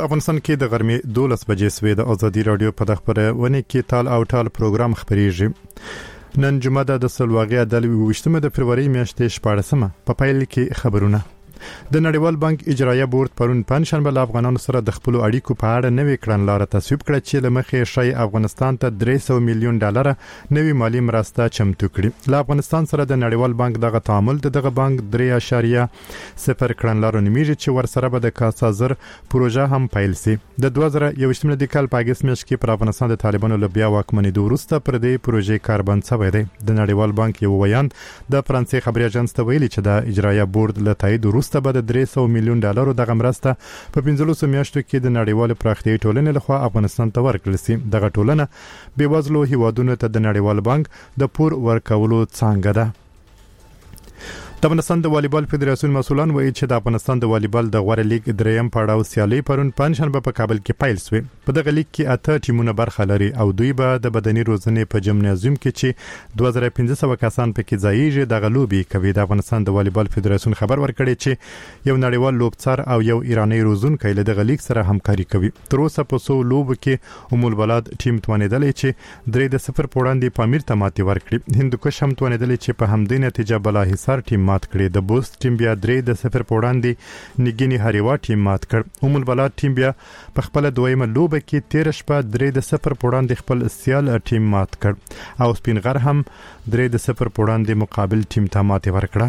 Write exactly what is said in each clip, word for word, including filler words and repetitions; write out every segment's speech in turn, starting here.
افغانستان کې د غرمې دولس بجې سوي د ازادي رادیو په خبرونه کې تال او ټال پروګرام خبريږي. نن جمعه د سلواغې د وشتمه د فروری میاشتې شپږمه په پیل کې خبرونه. د نړیوال بانک اجرایه بورډ پرون پنځشنبه له افغانانو سره د خپل اړیکو په اړه نوې کړنلاره تصویب کړه چې لمخې شای افغانستان ته درې سوه میلیون ډالر نوې مالی مرسته چمتو کړي. له افغانستان سره د نړیوال بانک دغه تعامل دغه بانک درې اعشاریه صفر کړنلاره نیمیږي چې ورسره به د کاسازر پروژه هم پیل سي. د دوه زره یوویشتم د کال په اگست میاشت کې پر افغانستان د طالبانو له بیا واکمنۍ وروسته پر دې پروژې کاربند شوی دی. د نړیوال بانک یو ویاند د فرانسې خبري اژانس ته ویلي چې د اجرایه بورډ له تایید وروسته به د درې سوه میلیون ډالر دغه مرسته په پنځلسو میاشتو کې د نړیوال پراختیايي ټولنې لخوا افغانستان ته ورکړل سي. دغه ټولنه بېوزلو هیوادونو ته د نړیوال بانک د پور ورکولو څنګه ده. د افغانستان د والیبال فدراسیون مسؤلان وایي چې د افغانستان د والیبال د غوړ لیګ دریم پړاو سیالي پرون پنځشنبه په کابل کې پیل شوه. په دغه لیګ کې اته ټیمونه برخه لري او دوی به د بدني روزنې په جمنازیوم کې چې دوه زره پنځه سوه کسان پکې ځایږي د غلوبي کوي. د افغانستان د والیبال فدراسیون خبر ورکړي چې یو نړیوال لوبڅار او یو ایرانی روزونکي له دغه لیګ سره همکاري کوي. تر اوسه په سو لوب کې ام البلاد ټیم توانیدل چې درې د صفر په وړاندې پامیر ته ماتې ورکړي. هندوکش هم توانیدل چې په همدې نتیجه بلا حصار ټیم مات کړي. د بوست ټیم بیا درې د صفر په وړاندې نګینی هریوا ټیم مات کړ. ام البلاد ټیم بیا په خپل دویمه لوبه کې تیر شپه درې د صفر په وړاندې خپل سیال ټیم مات کړ او سپینغر هم درې د صفر په وړاندې مقابل ټیم ته ماتې ورکړه.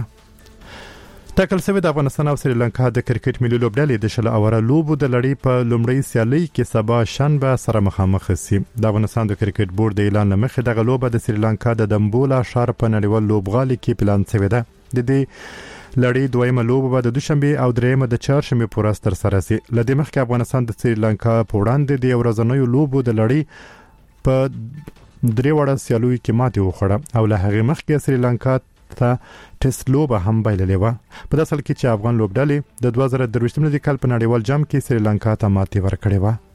ټاکل شوی د افغانستان او سریلانکا د کرکټ ملي لوبډلې د شل اوره لوبو د لړۍ په لومړۍ سیالي کې سبا شنبه سره مخامخ شي. د افغانستان د کرکټ بورډ د اعلان مخه دغه لوبه د سریلانکا د دمبولا ښار په نړیوال لوبغالي کې پلان شوی ده. د دې لړۍ دویمه لوبه به د دوشنبه او دریمه د چهارشنبه په ورځ تر سره شي. لدې مخکې افغانستان د سریلانکا په وړاندې د ورځنیو لوبو د لړۍ په درې وړه سیالوي کې ماتې وخوړه او له هغه مخکې سریلانکا ته ټیسټ لوبه هم بایللې و. په داسې کې چې افغان لوبډلې د دوه زره درویشتم د کال په نړیوال جام کې سریلانکا ته ماتې ورکړې و.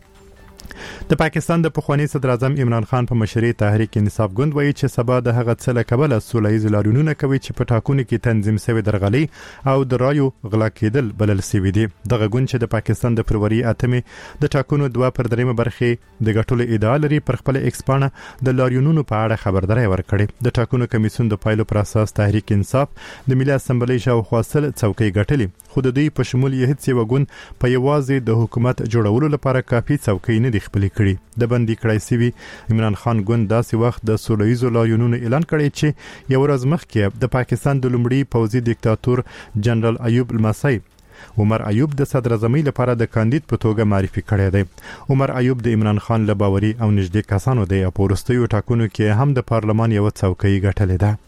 د پاکستان د پخوانی صدر اعظم عمران خان په مشرۍ تحریک انصاف ګوند وایي چې سبا د هغه څه له کبله سولهییز لاریونونه کوي چې په ټاکنو کې تنظیم شوی درغلي او د رایو غلا کېدل بلل شوی دي. دغه ګوند چې د پاکستان د فروری اتمې د ټاکنو دوه پر دریمه برخې د ګټلو ادعا لري پر خپل ایکس پاڼه د لاریونونو په اړه خبرداري ورکړي. د ټاکنو کمیسیون د پایلو پر اساس تحریک انصاف د ملي اسمبلی شاوخوا سل څوکۍ ګټلې خو د دوی په شمول یې هیڅ یو ګوند په یوازې د حکومت جوړولو لپاره کافي څوکۍ نه دي خپل کړي. د بندي کړای سوي عمران خان ګوند داسې وخت د سولهییزو لاریونونو اعلان کړی چې یو ورځ مخکې د پاکستان د لومړي پوځي دیکتاتور جنرال ایوب لمسی عمر ایوب د صدر اعظمۍ لپاره د کاندید په توګه معرفي کړی دی. عمر ایوب د عمران خان له باوري او نږدې کسانو دی او په وروستیو ټاکنو کې هم د پارلمان یو څوکۍ ګټلې ده.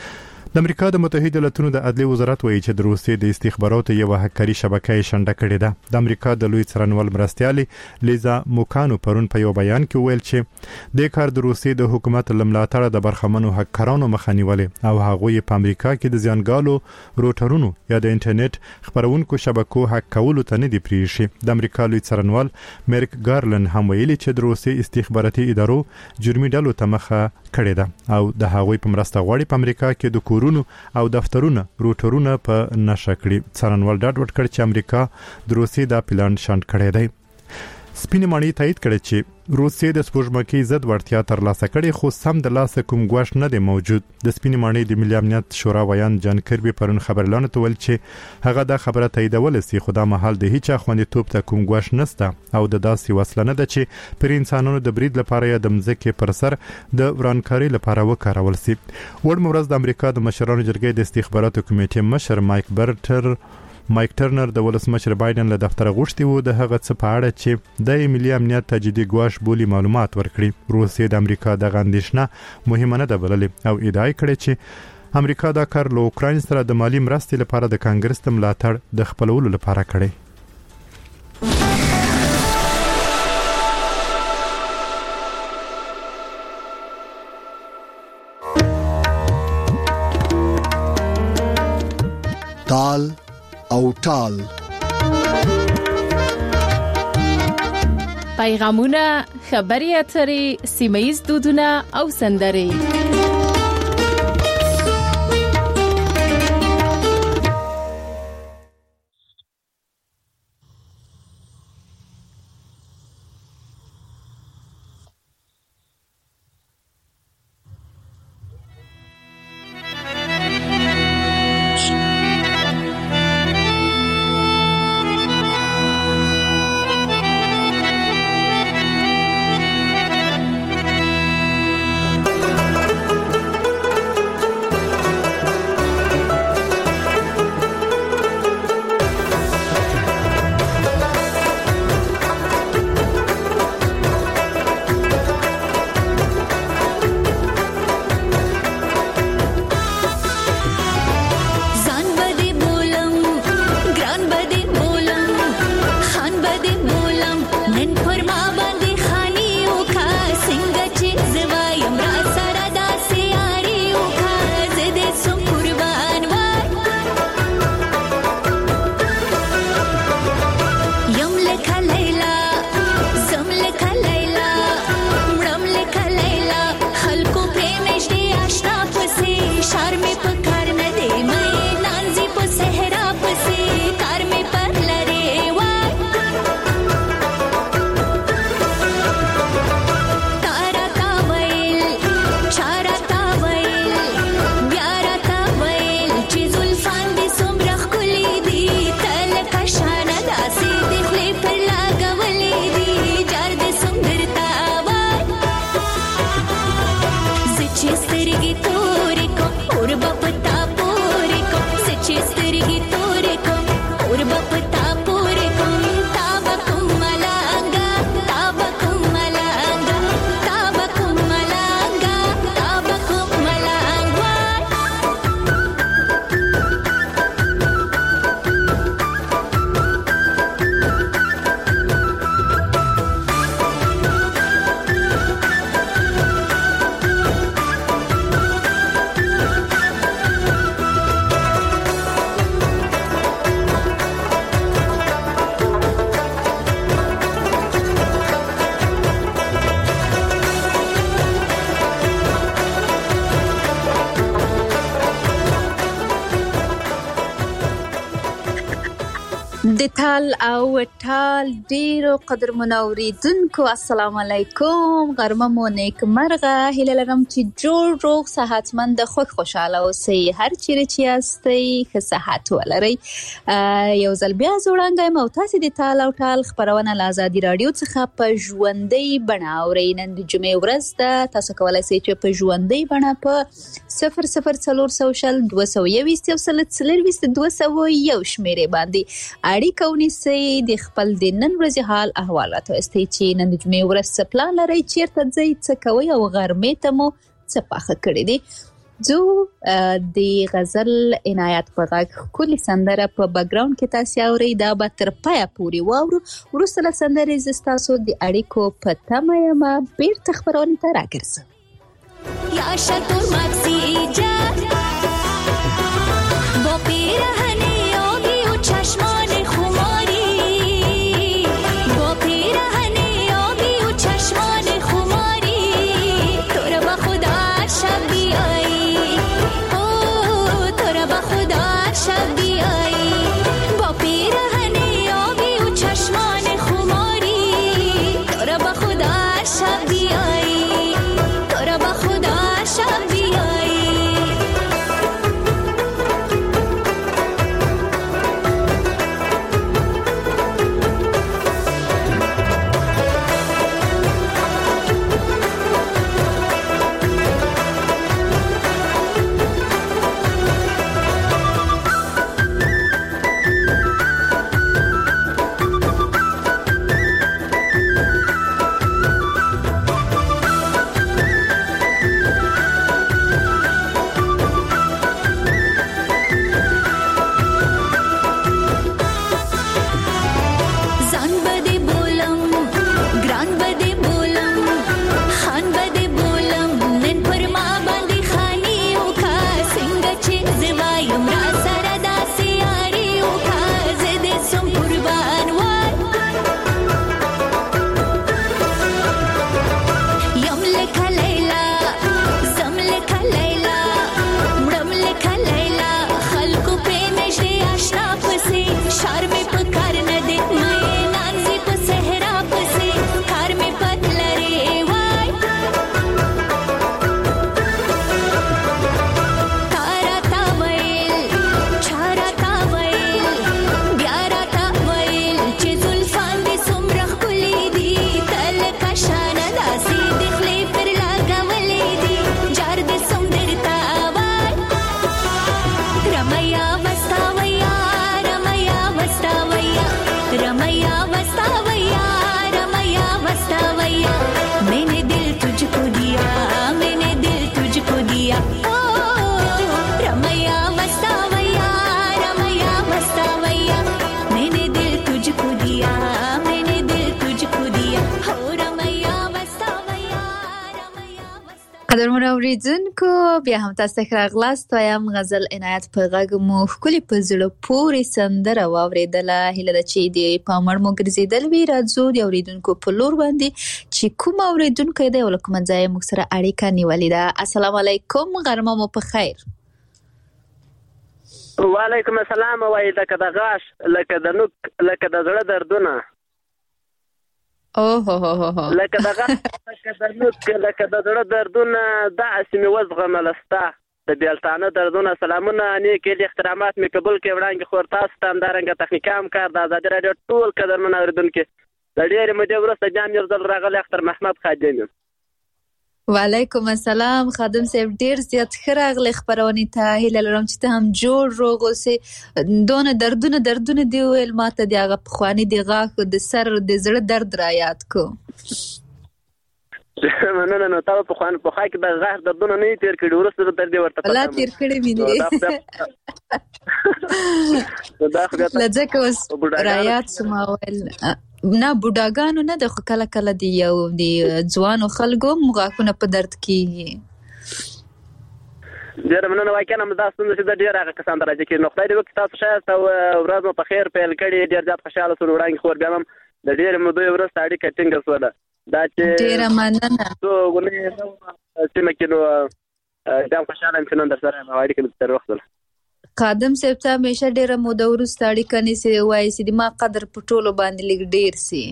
د امریکا د متحده ایالاتونو د عدلي وزارت وایي چې د روسیې د استخباراتو یو هکري شبکه شنډه کړې ده. د امریکا د لوی څارنوال مرستیالي لیزا موکانو پرون په یو بیان کې ویل چې د کار د روسیې د حکومت لملاتړ د برخمنو هکرانو مخه نیولې او هغه په امریکا کې د ځانګالو روټرونو یا د انټرنیټ خبرونکو شبکو هک کولو ته نه دی پریښي. د امریکا لوی څارنوال میرک ګارلن هم ویلي چې د روسیې استخباراتي ادارو جرمي ډلو ته مخه کړې ده او د هغوی په مرسته غواړي په امریکا کې د کورونو او دفترونه روټرونه په نشه کړي. څارنوال ډاډ ورکړ چې امریکا د روسیې د پلان شنډ کړی دی. سپینې ماڼۍ تایید کړي چې روسیې د سپوږمکۍ ضد وړتیا ترلاسه کړي خو سم د لاسه کوم ګواښ نه دی موجود. د سپینې ماڼۍ د ملي امنیت شورا ویان جان کربي پرون خبرلانو ته ویل چې هغه دا خبره تاییدول سي خو دا مهال د هیڅ خوندیتوب ته کوم ګواښ نشته او د داسې وسله نه ده چې پر انسانانو د برید لپاره یا د مځکې پر سر د ورانکاري لپاره وکارول سي. وړ مرز د امریکا د مشرانو جرګې د استخباراتو کمیټې مشر مایک برټر مایک ټرنر د ولسمشر بایدن له دفتر غوښتي وو د هغه څه په اړه چې د ملي امنیت تجدید ګواښ بولی معلومات ورکړي. روسیې د امریکا د غندښنه مهمه نه ده بللې او ادعا کړې چې امریکا دا کار له اوکراین سره د مالی مرستې لپاره د کانګرس د ملاتړ د خپلولو لپاره کړی. تال او ټال پیغامونه، خبري اترې، سیمه‌ییز دودونه او سندرې. د تال او ټال ډیرو قدرمنو اوریدونکو السلام علیکم، غرمه مو نیک مرغه. هیله لرم چې جوړ روغ صحتمند خوښ خوشاله اوسئ، هر چیرې چې یاستئ ښه صحت ولرئ. یو ځل بیا زوړنده یم او تاسې د تال او ټال خپرونه له ازادي راډیو څخه په ژوندۍ بڼه اورئ. نن د جمعې ورځ ده، تاسو کولی شئ چې په ژوندۍ بڼه په صفر صفر څلور سوه شل دوه سوه یوویشت یو سل څلرویشت دوه سوه یو شمېرې باندې اړیکه ونیسئ. د خپل د نن ورځې حال احوال راته وایستئ چې نن د جمعې ورځ څه پلان لرئ، چیرته ځئ، څه کوئ او غرمې ته مو څه پاخه کړي دي. زه د غزل عنایت په غږ ښکلې سندره په بیکګراوند کې تاسې اورئ، دا به تر پایه پورې واورو. وروسته له سندرې زه ستاسو د اړیکو په تمه یم، بیرته خپرونې ته راګرځم. یا شطور مکسی ایجاد با پیرهن آبی و چشمان خماری، با پیرهن آبی و چشمان خماری، تو را با خدا شب بیایی، او تو را با خدا شب بیایی، با پیرهن آبی و چشمان خماری، تو را با خدا شب بیایی، تو را با خدا شب بیایی. قدرمنو اوریدونکو، بیا هم تاسو ته راغلاست. وایم غزل عنایت په غږ مو ښکلې په زړه پورې سندره واورېدله. هیله ده چې د پاموړ مو ګرځېدل وي. راځو د اوریدونکو په لور باندې چې کوم اوریدونکی دی او له کومه ځایه موږ سره اړیکه نیولې ده. السلام علیکم، غرمه مو په خیر. وعلیکم السلام. وایي لکه د غاښ، لکه د نوک، لکه د زړه دردونه، اوه هو هو هو لکه د غاښ، لکه د نوک، لکه د زړه دردونه، داسې مې وزغمله ستا د بیلتانه دردونه. سلامونه، نیک هیلې، احترامات مې قبول کړئ وړاندې خور تاسو ته، همدارنګه تخنیکي همکار د ازادي راډیو ټول قدرمن اورېدونکي. د ډېرې مودې وروسته بیا مې یو ځل راغلی اختر محمد خادم یم. وعلیکم السلام خادم صاحب، ډیر زیات ښه راغلی خپرونې ته. هیله لرم چې ته هم جوړ روغ اوسې. دونه دردونه دردونه دې وویل، ما ته د هغه پخواني د غاښ، د سر، د زړه درد را یاد کو. مننه. نو تا په خوان په خا کې د غاښ دردونه نه تیر کړي، ورسته درد ورته الله تیر کړي مې دي. دا خو بیا لځکه اوس را یاد سما ویل نه بوډاګانو نه د خو کله کله دی یو د ځوانو خلکو غاښونه په درد کېږي. ډېره مننه. واقعا هم دا ستونزه چې د ډېر هغه کسان ته راځي کېږي. نو خدای دې وکړي تاسو ښایست او ورځ مو په خیر پیل کړي. ډېر زیات خوشحاله شوم. وړاندې خور بیا هم د ډېرې مودې وروسته اړیکه ټینګه شوله. دا چې ډېره مننه. څو ونې سیمه کې نو بیا هم خوشحاله یم چې نن در سره یم او اړیکه مې تر وخت خادم صاحب ته همیشه ډیره موده وروسته اړیکه نیسي وایي چې ما قدر په ټولو باندې لږ ډیر سي.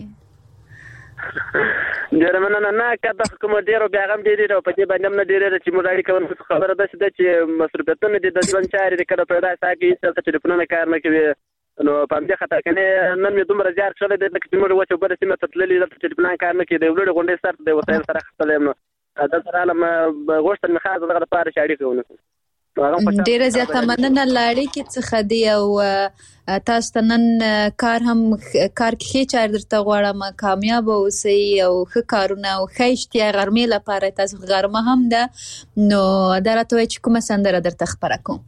ډیره مننه. نه که د حکومت ډیرو بیا هم ډېرې او په دې باندې هم نه ډېرې چې موږ اړیکه ونیسو. خبره داسې ده چې مصروفیتونه دي د ژوند چارې دي، کله پیدا ساه کې هېڅ دلته ټلیفونونه کار نه کوي. نو په همدې خاطر کنې نن مې دومره زیات شوی دی لکه چې موږ وچه بله سیمه ته تللي دلته ټلیفونان کار نه کوي. د یو لوړې غونډۍ سر ته د وسایل سره اخیستلی یم. نو دلته رالم غوښتل مې خاص دغه لپاره چې اړیکه ونیسم. ډیره زیاته مننه له اړیکې څخه دی او تاسو ته نن کار هم کار کې ښې چارې درته غواړم، کامیابه اوسئ او ښه کارونه او ښه اشتیا غرمې لپاره. تاسو غرمه هم ده، نو دا راته وایي چې کومه سندره درته خپره کوم؟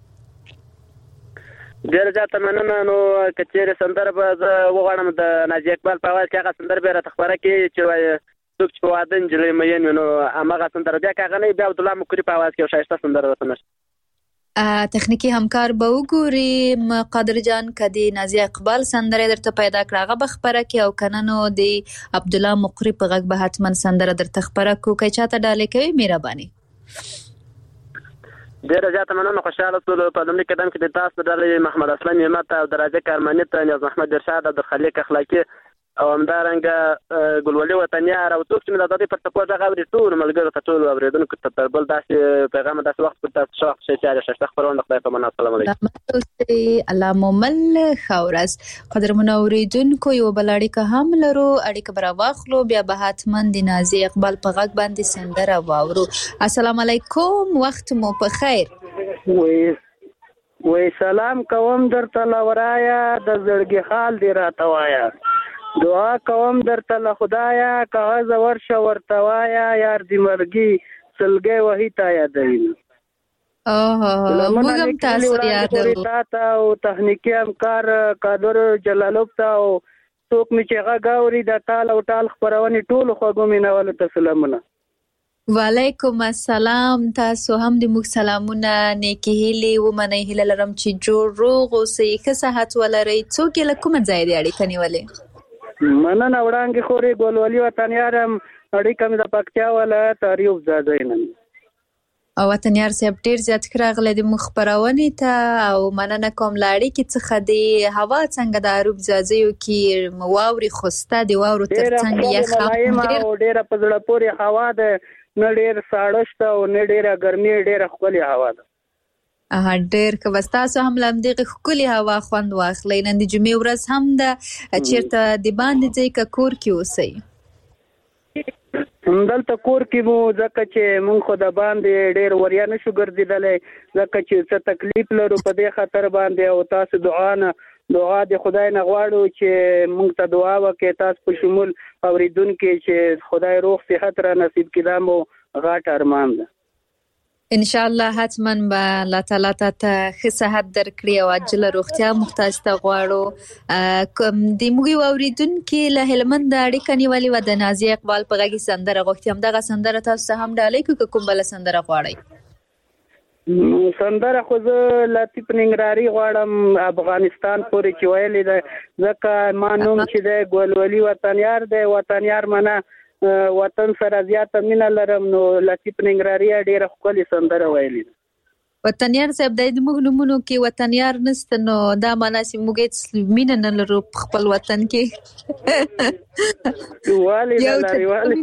ډېره زیاته مننه. نو که چېرې سندره به زه وغواړم د نازي اقبال په اواز کې هغه سندره به یې راته خپره کړي چې وایي څوک چې په واده نجلۍ مین وي، نو هماغه سندره. بیا که هغه نه وي بیا عبدالله مکري په اواز کې یو ښایسته سندره راته نشته. تخنیکی همکار به وګوري قادر جان، که د نازي اقبال سندره درته پیدا کړه هغه به خپره کړي، او که نه نو د عبدالله مقري په غږ به حتما سندره درته خپره کړو. که چاته ډالۍ کوي مهرباني. ډېره زیاته مننه. خوشحاله شولو. په لومړي قدم کې د تاسو د ډلې محمد اسلم همت او د راجع کارماني ته نیاز محمد ارشاد او د خلیق اخلاقي او همدارنګه ګلولي وطنیار او څوک چې مې د دې پر تپو غږ اوري ټول ملګرو ته ټول اوریدونکو ته تر بل داسې پیغام داسې وخت پر تاسو شوق شي چې شته خبرونه خدای په معنا. السلام علیکم. الله مومل خورز. قدرمن اوریدونکو یو بل اړیکه هم لرو، اړیکه برا واخلو بیا به حتما د نازي اقبال په غږ باندې سندره واورو. السلام علیکم، وخت مو په خیر. وې وې سلام کوم درته لورایا د زړګي حال دی راته وایا، دعا کوم درته له خدایا کاغذ ورشه ورته وایا، یار دې مرګي سلګي وهي تا یادوي. اوه موږ هم تاسو یادو. تا او تخنیکی همکار قادر جلالوب ته او څوک مې چې غږ اوري د ټال او ټال خپرونې ټولو خوږو مینوالو ته سلامونه. وعلیکم السلام. تاسو هم د موږ سلامونه نیکی هیلې ومنئ. هیله لرم چې جوړ روغ اوسئ، ښه صحت ولرئ. څوک یې له کومه ځای دی اړیکه نیولې؟ مننه. وړانګې خورې ګلولي وطنیار یم، اړیکه مې د پکتیا ولایت اریوب زاده نن. او وطنیار صاحب ډېر زیات ښه راغلی د موږ خپرونې ته او مننه کوم له اړیکې څخه. د هوا څنګه د اریوب ځاځیو کې واورې خوسته د واورو تر څنګ یخ هم ډېره په زړه پورې هوا ده، نه ډېر ساړه شته او نه ډېره ګرمي، ډېره ښکلې هوا ده. اها ډېر ښه. بس تاسو هم له همدغې ښکلې هوا خوند واخلئ. نن د جمعې ورځ هم ده، چېرته د باندې ځئ که کور کې اوسئ؟ همدلته کور کې مو، ځکه چې مونږ خو د باندې ډېر وریا نشو ګرځېدلی، ځکه چې څه تکلیف لرو په دې خاطر باندې، او تاسو دعا نه دعا د خدای نه غواړو چې مونږ ته دعا وکړي تاسو په شمول اوریدونکي چې خدای روغ صحت را نصیب کړي. دا مو غاټ ارمان ده. ان شاء الله حتما به الله تعالی ته ښه صحت درکړي او عاجله روغتیا موږ تاسو ته غواړو. د موږ یو اوریدونکي له هلمند اړیکه نیولې وه، د نازي اقبال په غږ سندره غوښتې. همدغه سندره تاسو ته هم ډالۍ کړو که کوم بله سندره غواړئ؟ سندره خو زه لطیف ننګرهاري غواړم، افغانستان پورې چې ویلې ده، ځکه ما نوم چې دی ګلولي وطنیار دی. وطنیار منه وطن سره زیاته مینه لرم، نو لطیف ننګرهاري ډېره ښکلې سندره ویلې ده. وطنیار صاحب د زموږ نومونو کې وطنیار نشته، نو دا معنا چې موږ هېڅ مینه نه لرو په خپل وطن کې. والې نه لري، والې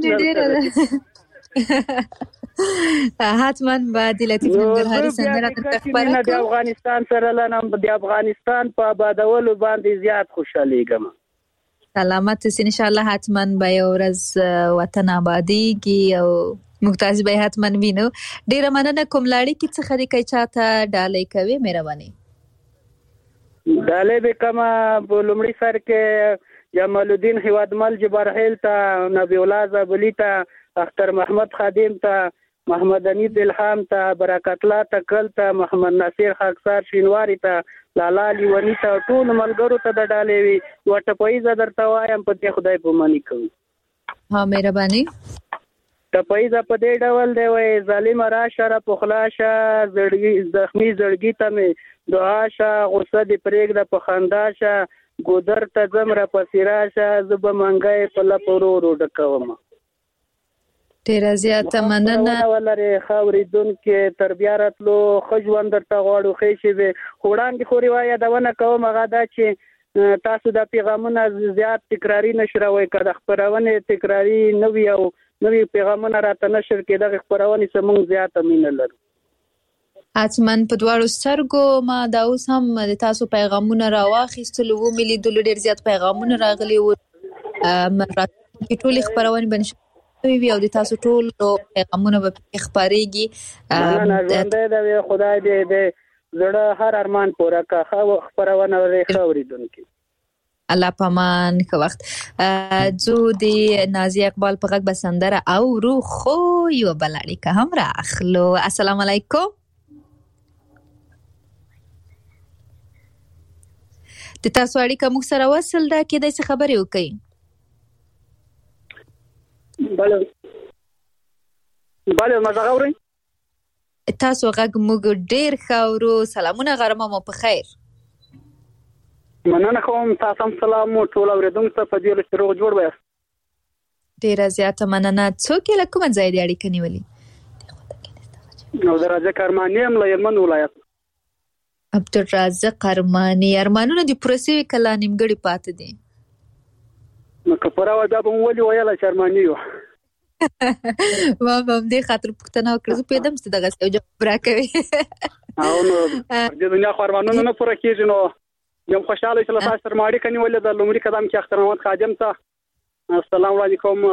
حتما به د لطیف ننګرهاري سندره درته خپره کړو. د افغانستان سره لنم د افغانستان په آبادولو باندې زیات خوشحالیږم. سلامت اوسئ. ان شاء الله حتما به یو ورځ وطن آبادیږي او موږ تاسو به حتما وینو. ډېره مننه کوم له اړیکې څخه دی. که چاته ډالۍ کوي مهرباني. ډالۍ به کومه په لومړي سر کې جمال الدین هیوادمل جبرهیل ته، نبی الله زابلي ته، اختر محمد خادم ته، محمد انیب الهام ته، برکت الله تکل ته، محمد ناصر خاکسار شینواری ته، لالا لیونی ته، ټول ملګرو ته د ډالۍ وي. یوه ټپیزه درته وایم، په دې خدای پاماني کوم. ها مهرباني. ټپیزه په دې ډول دی وایي: ظالمه راشه را پخلا شه، زخمي زړګي ته مې دعا شه، غصه دې پرېږده په خندا شه، ګودر ته ځم را پسې راشه، زه به منګی په لپ ورو ورو ډکوم. ډیره زیاته مننه. ولري خاوریدونکو تر بیا راتلو خجوند درته غواړو خې چې خوړانګي خوري وای دا ونه کوم هغه دا چې تاسو د پیغامونه زیات تکراری نشروي کړه خبرونه تکراری نوې او نوې پیغامونه راته نشر کې د خبرونه سمون زیات امین لرو. حتمن په دواړو سترګو ما دا اوس هم د تاسو پیغامونه راواخیستل وو ملي د ډیر زیات پیغامونه راغلي وو مراتب ټول خبرونه بنشي وي او د تاسو ټول پیغامونه په خبريږي نه ژوند دی خدای دې دې زړه هر ارمان پوره کا خو خبرونه لري خوريدونکو الله پامان که وخت زو دی نازی اقبال په غږ بسندره او روح خو یو بلاړي که هم راخلو. السلام علیکم. د تاسو اړیکه موږ سره وصل ده کېدای څه خبرې وکړي. بله بله مزه غوړئ تاسو غږ موږ ډیر ښه ورو. سلامونه غرمه مو په خیر. مننه کوم تاسو هم سلام ټول اوریدونکو ته په دې لږ روغ جوړ وایي. ډیره زیاته مننه. څوک له کومه ځای دی اړیکه نیولې؟ نو درازه کرمانی هم له یمن ولایت. عبدالرازق ارمانی. ارمانونه د پروسې کلا نیمګړي پاتې دي. نو کپره ودا به ولي ویل شرمانی یو. ما هم دې خاطر پښتنه وکړه په دم ست دغه یو جواب راکوي. او نو د دنیا خبرونه نه پوره کیږي نو یم خوشاله چې تاسو سره ماړي کني ولې د لومړي قدم کې اختر محمد خادم ته السلام علیکم.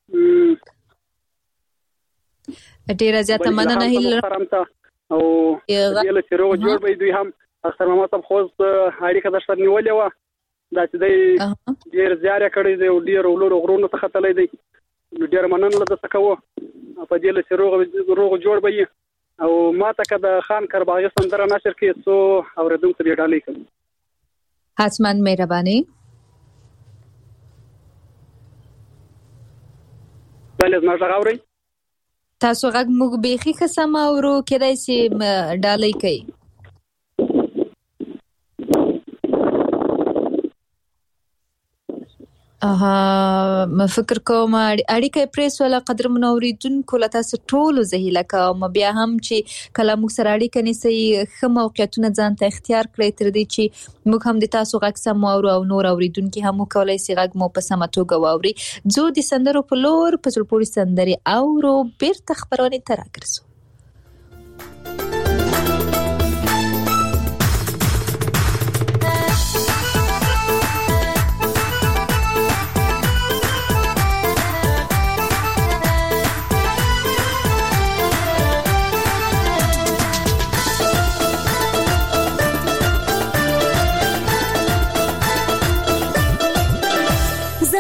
ډیره زیاته مننه هیله او یله چې روغ جوړ به دوی هم اختر محمد صاحب خو اړیکه د سر نیولې و دا چې دی ډیر زیاره کړی دی او ډیر ولور غرونو ته خطلې دی ډیر مننه ده څه کوو په دې له چې روغ روغ جوړ به او ما ته که د خان کرباغي سندره نشر کې څو اوریدونکو دې ډالۍ کړي. حتما مهرباني. بله زما غږ اورئ؟ تاسو غږ موږ بیخي ښه سم اورو کېدای شي ډالۍ کوي. اها فکر کوم اړیکه پریس ولا قدر منوریدونکو له تاسو ټول زهیله کوم بیا هم چې کله موږ سره اړیکه نیسي خه موقعیتونه ځان ته اختیار کړئ تر دې چې موږ هم د تاسو غږ سم اورو او نور اوریدونکو هم کولای شي غږ مو په سمه توګه واوري. زه د سندرو په لور په ټول پوری سندري اورو بیرته خبرونه تر راګرځو.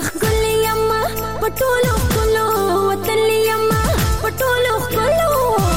پټولو خلو وطن یما پټولو خلو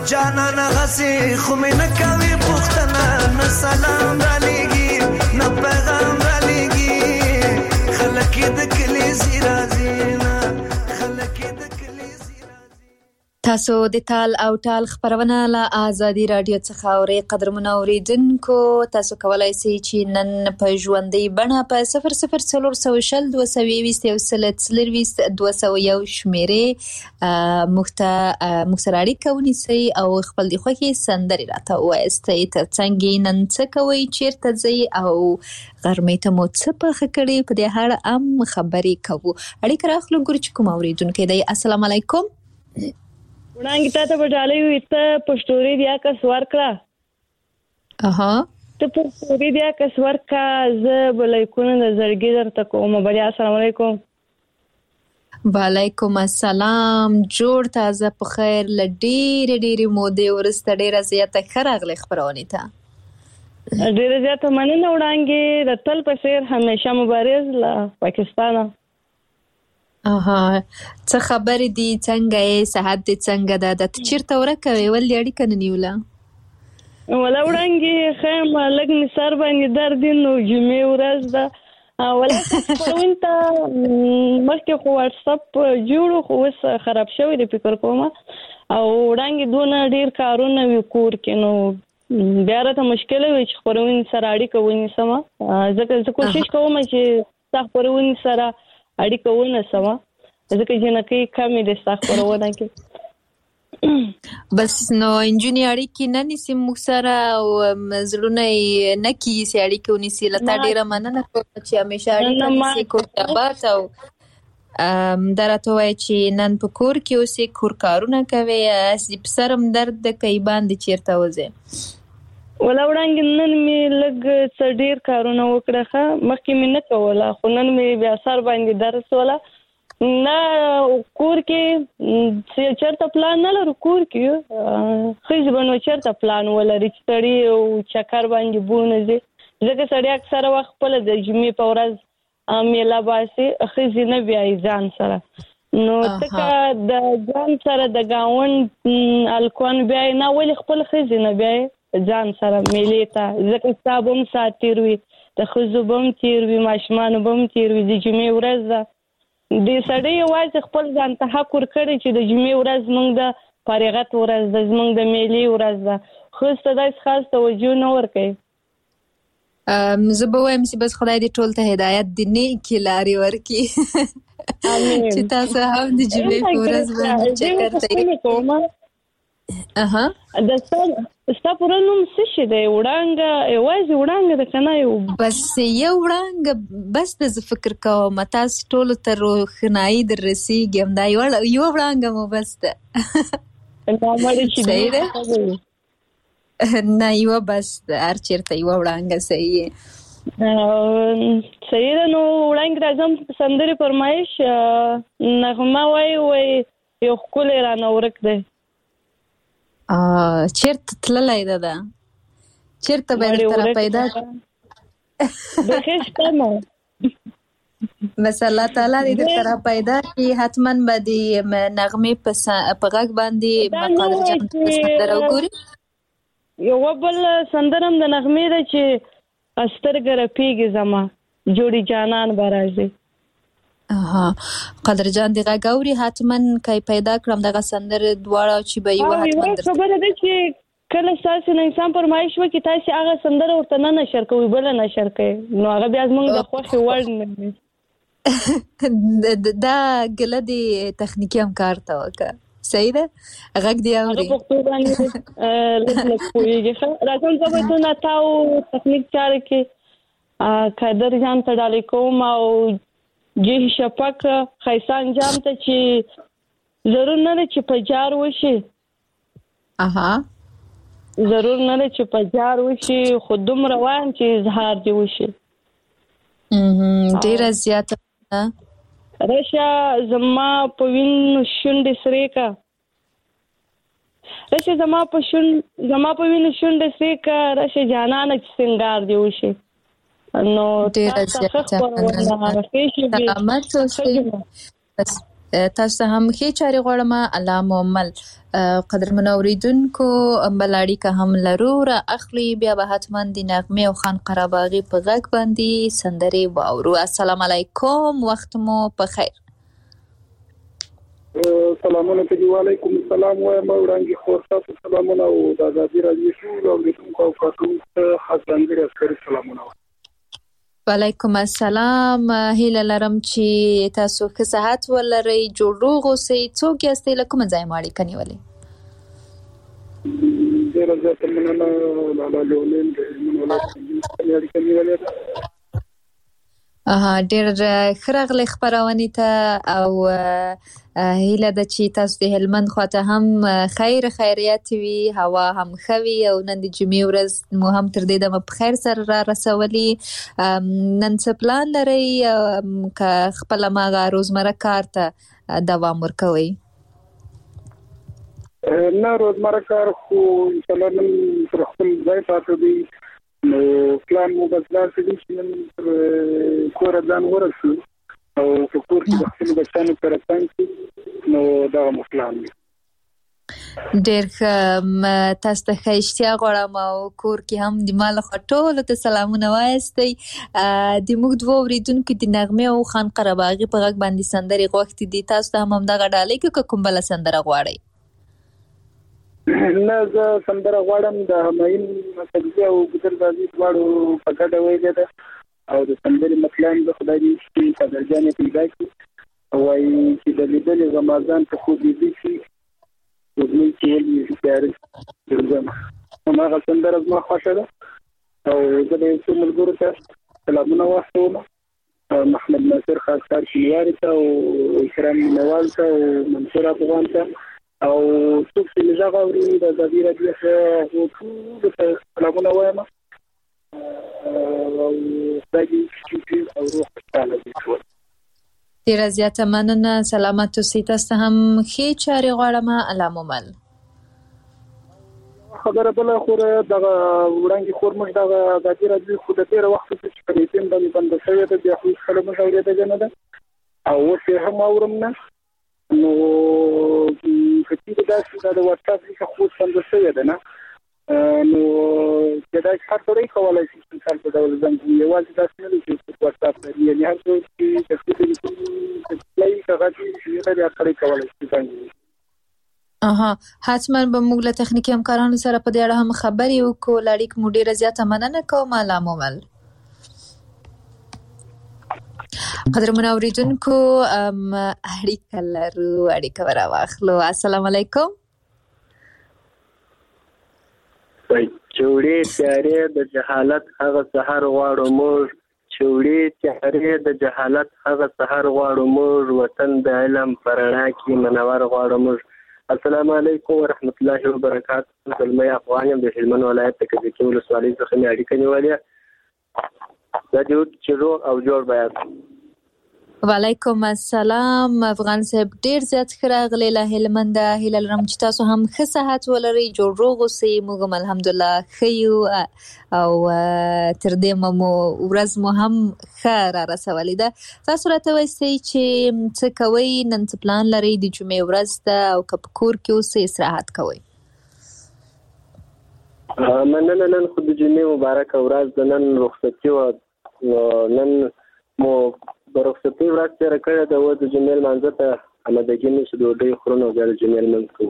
جانان غسي خو مې نه کوي پوښتنه نه سلام رالېږي نه پیغام رالېږي خلک یې د کلي ځي راځي نه خلک یې د کلي ځي راځي. تاسو د تال او ټال خبرونه له آزادي رادیو څخه اورئ. قدرمنو اوریدونکو، تاسو کولای شئ چې نن په ژوندۍ بڼه په صفر صفر څلور سوه شل دوه سوه یوویشت یو سل څلرویشت دوه سوه یو شمېرې موږ ته موږ سره اړیکه ونیسئ او خپل د خوښې سندرې راته ووایاستئ. ترڅنګ یې نن څه کوئ، چیرته ځئ او غرمې ته مو څه پخه کړې، په دې اړه هم خبرې کوو. اړیکه راخلو ګورو چې کوم اوریدونکی دی. السلام علیکم. وړاندې تا ته په ډالۍ وي ته پښتوري بیا کس ورکړه. اها ته پښتوري بیا کس ورکړه. زه بلیکونه د زړګي درته کوم. بلیا السلام علیکم. وعلیکم السلام. جوړ تازه په خیر. له ډېرې ډېرې مودې وروسته ډېره زیاته ښه راغلې خپرونې ته. ډېره زیاته مننه وړاندې. د تل په څېر همیشه مبارز له پاکستانه. اها څه خبرې دي؟ څنګه یې؟ صحت دې څنګه ده؟ د چیرته ورکه وې ولې اړیکه نه نیوله؟ ولا وړاندې ښه یم، لږ مې سر باندې درد دی، نو جمعې ورځ ده. ولا خپرونې ته مخکې خو واټساپ جوړو خو اوس خراب شوی دی فکر کوم، او وړاندې دونه ډېر کارونه وي کور کې، نو بیا راته مشکله وي چې خپرونې سره اړیکه ونیسم. ځکه زه کوشش کوم چې ستا خپرونې سره اړیکه ونیسم، ځکه جنکۍ کمې دي ستا خپرونه کې. بس نو نجونې اړیکې نه نیسي موږ سره او زړونه یې نه کیږي چې اړیکې ونیسي. له تا ډېره مننه کوم چې همیشه اړیکه نیسي. کور کې آباد او دا راته ووایه چې نن په کور کې اوسې، کور کارونه کوې، هسې په سر هم درد ده که یې باندې چېرته وځې؟ ولا وړاندې نن مې لږ څه ډېر کارونه وکړه، ښه مخکې مې نه کوله، خو نن مې بیا سر باندې درد سوله. نه کور کې چېرته پلان نه لرو، کور کې ښځې به نو چېرته پلان ولري چې سړي او چکر باندې بونه ځي، ځکه سړی اکثره وخت خپله د جمعې په ورځ میله باسي، ښځې نه بیایي ځان سره. نو ځکه د ځان سره د ګاونډ هلکان بیایي نه، ولې خپل ښځې نه بیایي ځان سره میلې ته؟ ځکه ستا به هم ساعت تېر وي، د ښځو به هم تېر وي، ماشومانو به هم تېر وي. د جمعې ورځ ده، د سړی یوازې خپل ځان ته حق ورکړی چې د جمعې ورځ زموږ د فارغت ورځ ده، زموږ د میلې ورځ ده، ښځو ته داسې خاص توجه نه ورکوي. زه به وایم چې بس خدای دې ټول ته هدایت د نیکې لارې ورکړي چې تاسو هم د جمعې په ورځ باندې چکر ته اها د ستا پوره نوم څه شی دی؟ وړانګه؟ یوازې وړانګه ده که نه؟ بس یو وړانګه بس ده. زه فکر کوم تاسو ټولو ته روښنایي در رسېږي، همدا یوه وړانګه مو بس ده. صحیح ده؟ نه یوه بس ده، هر چېرته یوه وړانګه صحیح یې. صحیح ده. نو وړانګې راځم سندرې فرمایش نغمه وایي وایي یو ښکلی رانه ورک دی. چیرته تللی ده ده؟ چیرته به درته را پیدا بس الله تعالی دې درته را پیدا کړي. حتما به د نغمې په غږ باندې قادر جان په سندره وګوري. یوه بل سندره هم د نغمې ده چې سترګه رپېږي زما جوړې جانان به راځي. اها قادر جان دې غږ اوري، حتما که پیدا کړم دغه سندرې دواړه چې به یوه حتما درته. خبره ده چې کله ستاسې نه انسان فرمایش وکړي تاسې هغه سندره ورته نه نشر کوئ، بله نشر کوئ، نو هغه بیا زموږ د خوښې وړ نه وي. دا ګله دې تخنیکي همکار ته وکړه. صحیح ده؟ غږ دې اوري؟ هغه پښتو باندې لږ لږ پوهېږي. راځم زه به تو نتا او تخنیک چارې کې قادر جان ته ډالۍ کوم او جی شفق خیسان جام ته چې ضرور نه ده چې په جار وشي. اها ضرور نه ده چې په جار وشي، خو دومره وایم چې اظهار دې وشي. ډېره زیاته رشه زما په وینو شونډې سرې کا، رشه زما په شونډ زما په وینو شونډې سرې کا، رشه جانانه چې سنگار دې وشي. نو ډېره زیاته سلامت اوسئ. بس تاسو هم ښه چاري غواړم الله مومل. قدرمن اوریدونکو بلاړی که هم لرو را اخلي بیا به حتما د نغمه او خان قرباغي په غږ باندې سندري واورو. السلام علیکم، وخت مو په خیر. سلامونه ته وعلیکم السلام وایم وړاندې خو تاسو سلامونه او د ازادي راډیو شو او لیکونکو او کارکونکو حسن ګری اسکري سلامونه. وعلیکم السلام، هیله لرم چې تاسو ښه صحت ولرئ، جوړ روغ اوسئ. څوک یاستئ، له کومه ځایه مو اړیکه نیولې؟ ډېره زیاته مننه لاله لولین د هلمند ولایت څخه اړیکه نیولې ده. اها، ډېر ښه راغلئ خپرونې ته او هیله ده چې تاسو د هلمند خواته هم خیر خیریت وي، هوا هم ښه وي او نن د جمعې ورځ مو هم تر دې دمه په خیر سره را رسولي. نن څه پلان لرئ که خپله هماغه روزمره کار ته دوام ورکوئ؟ نه، روزمره کار خو انشاءالله نن تر خپل ځای پاتې دی. نو پلان مو بس داسې دی چې نن تر کوره ځان ورسو او په کور کې د خپلو بچیانو سره څنګ شي، نو دغه مو پلان دی. ډېر ښه، تاسو ته ښه اشتیا غواړم او کور کې هم د ما لخوا ټولو ته سلامونه وایستئ. د موږ دوه اورېدونکو د نغمې او خان قرباغي په غږ باندې سندرې غوښتې دي. تاسو ته هم همدغه ډالۍ کې که کوم بله سندره غواړئ؟ نه، زه سندره غواړم د همایون مسجدي او ګودر غازي دواړو په ګډه ویلې ده او د سندرې مطلب د خدای دې چې قدرجانې پیدا کړي او وایي چې د لیدلې غمازان په خوب لیدي شي وزمین چې ولي تیارې ګرځم. هماغه سندره زما خوښه ده او زه د یو څو ملګرو ته سلامونه واستوم، محمد ناصر خاصار شینواري ته او اکرام نوال ته او منصور افغان ته او څوک چې مې غږ اوري د ازادي راډیو څخه ټولو ته سلامونه وایم او خدای دې چې او روح خوشحاله وي ټول. ډېره زیاته مننه، سلامت اوسئ. تاسو ته هم ښې چارې غواړم الله مومل. خبره بله خو دغه وړاندې خور موږ دغه ازادي راډیو خو د ډېره وخته چې په دې ټیم باندې بنده شوې ده، بیا خو هېڅکله موږ اورېدلې نه ده او اوس یې هم اورم نه. نو په دې داسې د واتساپ څخه خو څنګه شوې ده نه، نو دا هر څوک کولای شي چې مثال په ډول زنګ یوازې داسې نه چې واتساپ لري، یعنې هر څوک چې تفصیل لري هغه چې هر څوک کولای شي څنګه. اها، حتما به موږ له تخنیکي همکارانو سره په دې اړه هم خبرې وکړو. لاړیک مو ډېره زیاته مننه کوم الله مومل. قدرمن اوریدونکو اړیکه لرو، اړیکه راواخلو. السلام علیکم. چوړې تیارې د جهالت هغه سحر غواړو موږ، چوړې تیارې د جهالت هغه سحر غواړو موږ، وطن د علم پرڼا کې منور غواړو موږ. السلام علیکم ورحمت الله وبرکاته. زلمی افغان یم د هلمند ولایت د کجکي ولسوالۍ څخه مې اړیکه نیولې. دا دې چې روغ او جوړ بیان. وعلیکم السلام افغان صاحب، ډیر زیات ښه راغلی له هلمند. هیله لرم چې تاسو هم ښه صحت ولرئ، جوړ روغ اوسئ. موږ هم الحمدلله ښه یو او تر دې مو ورځ مو هم ښه را رسولې ده. تاسو راته وایئ چې څه کوئ، نن څه پلان لرئ؟ د جمعې ورځ ده او که په کور کې اوسئ استراحت کوئ؟ مننه، نن خو د جمعې مبارکه ورځ ده، نن رخصتي وه، نن مو د رخصتي ورځ تېره کړې ده، اوس د جمعې لمانځه ته آمادګي نیسو، ډوډۍ خورو نو بیا د جمعې لمونځ کوو.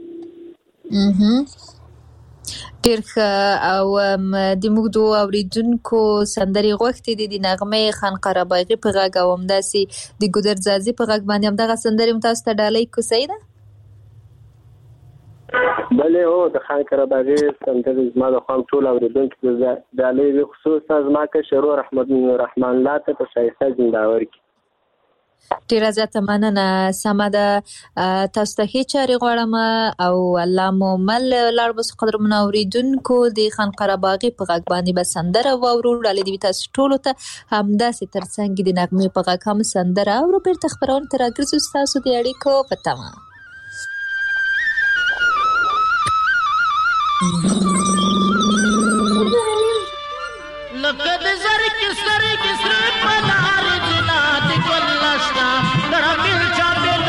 ډېر ښه. او د موږ دوو اورېدونکو سندرې غوښتې دي، د نغمې خان قرباغي په غږ او همداسې د ګودر ځازي په غږ باندې. همدغه سندرې هم تاسو ته ډالۍ کړو، صحیح ده؟ بلې هو، د خان قرباغي سندرې زما د خوا ټول اورېدونکي ته ډالۍ وي، خصوصا زما کشر رحمت رحمان الله ته په ښایسته زنداور کې. ډېره زیاته مننه. سمه ده، تاسو ته ښې چارې غواړم او الله مو مل. لاړ بس قدرمنو اورېدونکو د خان قرباغي په غږ باندې به سندره واورو. ډالۍ دې وي تاسو ټولو ته. همداسې تر څنګ د نغمې په غږ هم سندره اورو. بېرته خپرونې ته راګرځو ستاسو د اړیکو په تمه. لکه د زر کې سر کې سر په لار جنات ګل نشتا درمل چا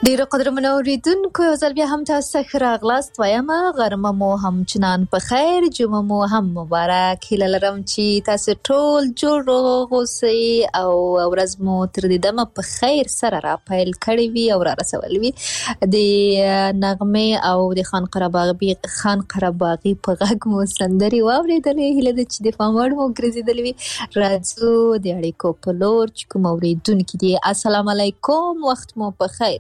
ډیره قدرمنو اوریدونکو یو ځل بیا هم تاسو ښه راغلاست وایم. غرمه مو همچنان په خیر، جمعه مو هم مبارک. هیله لرم چې تاسو ټول جوړ روغ اوسئ او ورځ مو تر دې دمه په خیر سره را پیل کړې وي او را رسولې وي. د نغمې او د خان قرهباغي خان قرهباغي په غږ مو سندرې واورېدلې. هیله ده چې د پام وړ مو ګرځېدلې وي. راځو د اړیکو په لور چې کوم اوریدونکي دي. السلام علیکم، وخت مو په خیر.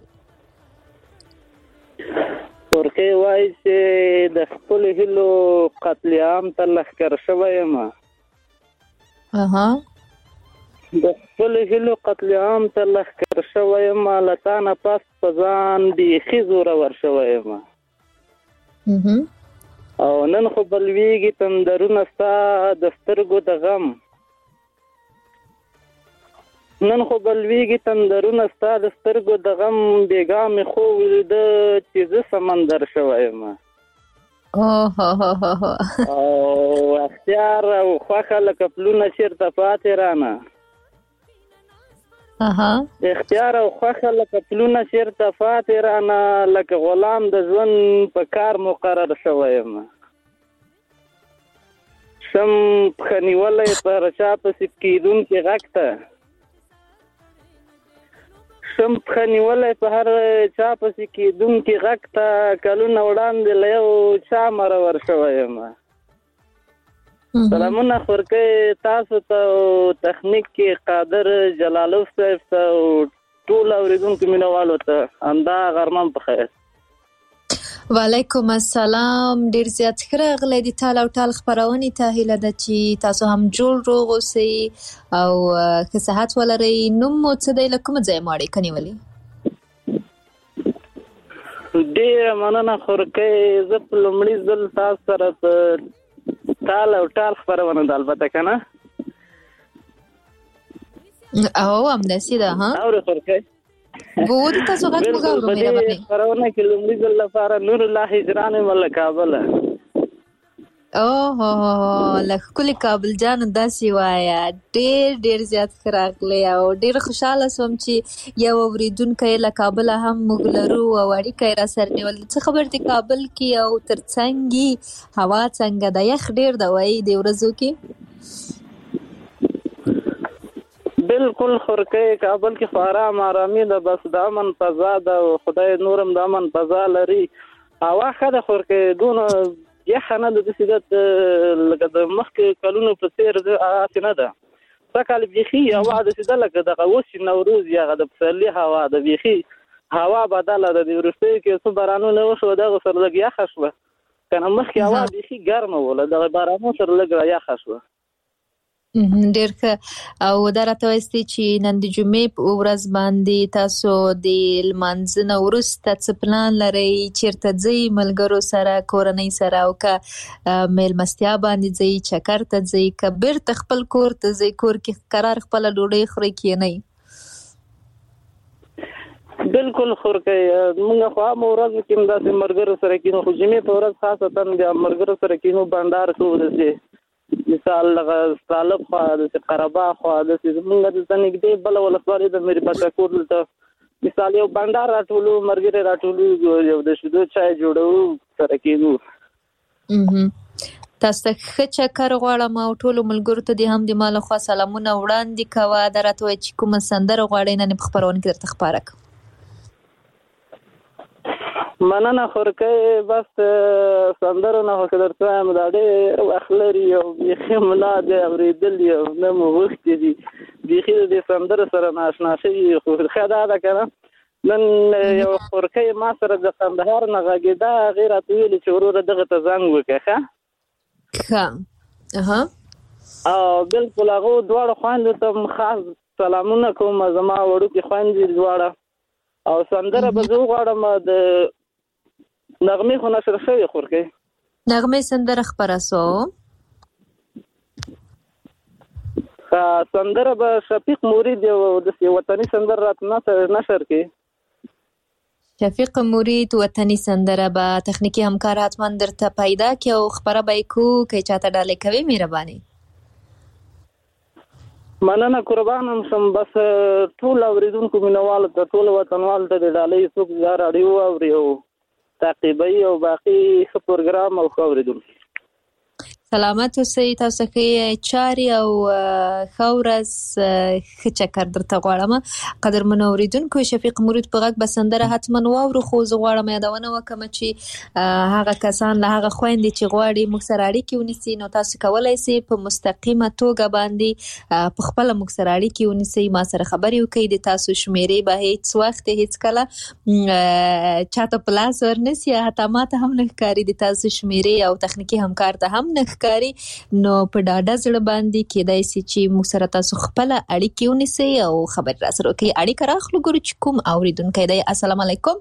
ورکه وای چې د خپل هلو قتل عام ته لخر شوی ما اها د خپل هلو قتل عام ته لخر شوی ما لتانه پس پزان دی خزور ور شوی ما اها او نن خو بلویږي تندرونه ستا د سترګو د غم نن خو بلویږي تندرونه ستا د سترګو د غم بیګا مې خو ولیده چې زه سمندر شوی یم او اختیار او خوښه لکه پلونه چېرته پاتې رانه اختیار او خوښه لکه پلونه چېرته پاتې رانه لکه غلام د ژوند په کار مقرر شوی یم شم پښه نیولی پر چا پسې کېدونکي غږ ته شم پښه نیولی په هر چا پسې کېدونکي غږ ته کلونه وړاندې له یو چا مرور شوی یم سلامونه خورکۍ تاسو ته او تخنیک کې قادر جلالو صاحب ته او ټول اورېدونکو مینوالو ته همدا غرمه په خیر. وعلیکم السلام. ډیر زیات ښه راغلی د ټال او ټال خپرونې ته. هیله ده چې تاسو هم جوړ روغ اوسئ او ښه صحت ولرئ. نوم مو څه دی؟ له کومه ځایه مو اړیکه نیولې؟ ډېره مننه خورکۍ. زه په لومړي ځل تاسو سره په ټال او ټال خپرونه ده البته که نه او همداسې ده ها اورې خورکۍ ګورې تاسو غږ مو ګورو مهرباني خپرونه کې لومړي ځل لپاره نور الله هجران یم له کابله اوه له ښکلي کابل جان داسې وایه. ډېر ډېر زیات ښه راغلی او ډېر خوشحاله شوم چې یو اورېدونکی له کابله هم موږ لرو او اړیکه یې راسره نیولې. څه خبر دی کابل کې او تر څنګ هوا څنګه ده؟ یخ ډېر ده وایي د ورځو کې؟ بالکل خورکۍ کابل کې خو ارام ارامي ده، بس د امن فضا ده او خدای نورم د امن فضا لري. هوا ښه ده خورکۍ، دونه یخه نه ده داسې ده لکه د مخکې کلونو په څېر هسې نه ده. څه کال بیخي هوا داسې ده لکه دغه اوس چې نوروز یا هغه د پسرلي هوا ده، بیخي هوا بدله ده. د وروستیو کې څه بارانونه وشوه دغه سره لږ یخه شوه، که نه مخکې هوا بیخي ګرمه وه، له دغه بارانونو سره لږ یخه شوه. ډېر ښه. او دا راته وایستې چې نن د جمعې په ورځ باندې تاسو د لمانځه نه وروسته څه پلان لرئ؟ چېرته ځئ ملګرو سره، کورنۍ سره، او که میلمستیا باندې ځئ، چکر ته ځئ، که بیرته خپل کور ته ځئ، کور کې قرار خپله ډوډۍ خورئ کښېنئ؟ بالکل خورکۍ، موږ خو عامه ورځو کې هم داسې ملګرو سره کېنو، خو جمعې په ورځ خاصتا بیا ملګرو سره کېنو، بنډار کوو. داسې مثال دغه طالب خوا داسې قرهباغ خوا داسې زمونږ دلته نږدې بله ولسوالۍ ده میرپا ټکور، دلته مثال یو بنډار راټولو، ملګري راټولو، یو د شیدو چای جوړوو، سره کېنو. تاسو ته ښه چکر غواړم او ټولو ملګرو ته دې هم د ما لخوا سلامونه وړاندې کوه. دا راته وایه چې کومه سندره غواړئ نن په خپرونه کې درته خپاره کړم؟ مننه خورکۍ. بس سندرو نه خو که درته وایم دا ډېر وخت لري او بیخي ملا دی اورېدلي او نه مو اوښتې دي، بیخي د دې سندرو سره ناشنا شوي. خو ښه دا ده که نه نن یو خورکۍ ما سره د قندهار نه غږېده، هغې راته ویلي چې وروره دغه ته زنګ وکړه. ښه ښه اها او بالکل هغو دواړو خویندو ته خاص سلامونه کوم، زما وړوکې خویندې دواړه. او سندره به زه وغواړم د نغمې خو نشر شوې خورکۍ، نغمې سندره خپره سو. سندره به شفیق مرید یو داسې وطني سندره راته نشر کړي. شفیق مرید وطني سندره به تخنیکي همکار حتما درته پیدا کړي او خپره به یې کوو. که چاته ډالۍ کوي مهرباني. مننه قربانم شم. بس ټول اوریدونکو مینوالو ته ټول وطنوالو ته د ډالۍ څوک زار اړیو اوري او تعقیبي او باقي ښه پروګرام او ښه اوریدونکو. سلامت اوسئ، تاسو ښه چاري او ښه ورځ، ښه چکر درته غواړم. قدرمنو اوریدونکو، شفیق مرید په غږ به سندره حتما واورو، خو زه غواړم یادونه وکړم چې هغه کسان له هغه خویندې چې غواړي موږ سره اړیکې ونیسي، نو تاسو کولی سئ په مستقیمه توګه باندې په خپله موږ سره اړیکې ونیسئ، ما سره خبرې وکړئ. د تاسو شمیرې به هیڅ وخت هیڅ کله چاته په لاس ورنسي، حتی ما ته هم نه ښکاري د تاسو شمیرې او تخنیکي همکار ته هم نه کاری. نو په ډاډه زړه باندې کېدای شي چې موږ سره تاسو خپل اړیکې ونیسئ او خبرې را سره وکړئ. اړیکه راخلو، ګورو چې کوم اوریدونکی دی. السلام علیکم.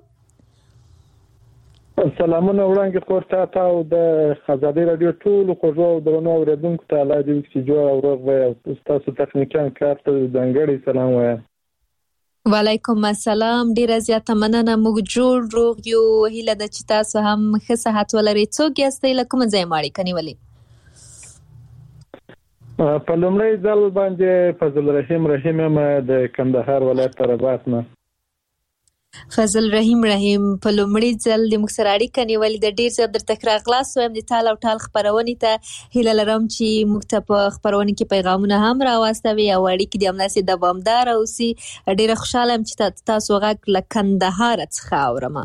سلامونه وړاندې خور ته او د ازادي رادیو ټولو خوږو او درنو اوریدونکو ته الله دې وکړي چې جوړ او روغ وي. تاسو تخنیکان کار ته ځانګړی سلام وایم. وعلیکم السلام، ډیره زیاته مننه. موږ جوړ روغ یو، هیله ده چې تاسو هم ښه صحت ولرئ. څوک یاستئ، له کومه ځایه مو اړیکه نیولې؟ په لومړی ځل باندې فضل رحیم رحیم یم د کندهار ولایت رباط نه. فضل رحیم رحیم په لومړي ځل د موږ سره اړیکه نیولې ده. ډېر زیات درته راغلاست وایم د ټال او ټال خپرونې ته. هیله لرم چې موږ ته په خپرونې کې پیغامونه هم راواستوي او اړیکې دې همداسې دوامداره اوسي. ډېره خوشحاله یم چې تاسو غږ له کندهار څخه اورم.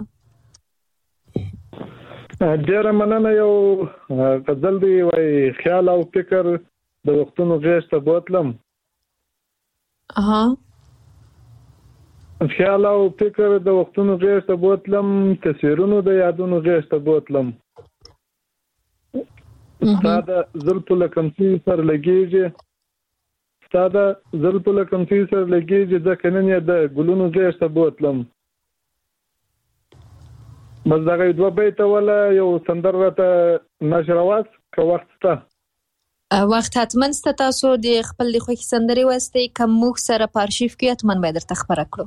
ډېره مننه. یو غزل دی وایي خیال او فکر د وختونو غیږ ته بوتلم. اها خیال او فکر د وختونو غیږ ته بوتلم، تصویرونو د یادونو غیږ ته بوتلم. ستا د زلفو له کمڅۍ سره لګېږي، ستا د زلفو له کمڅۍ سره لګېږي، ځکه نن یې د ګلونو غیږ ته بوتلم. بس دغه دوه بیته ولا یو سندر راته نشر واس که وخت شته؟ وخت حتما سته. تاسو د خپل د خوښې سندرې واستئ، که موږ سره په ارشیف کې حتما باید درته خپره کړو.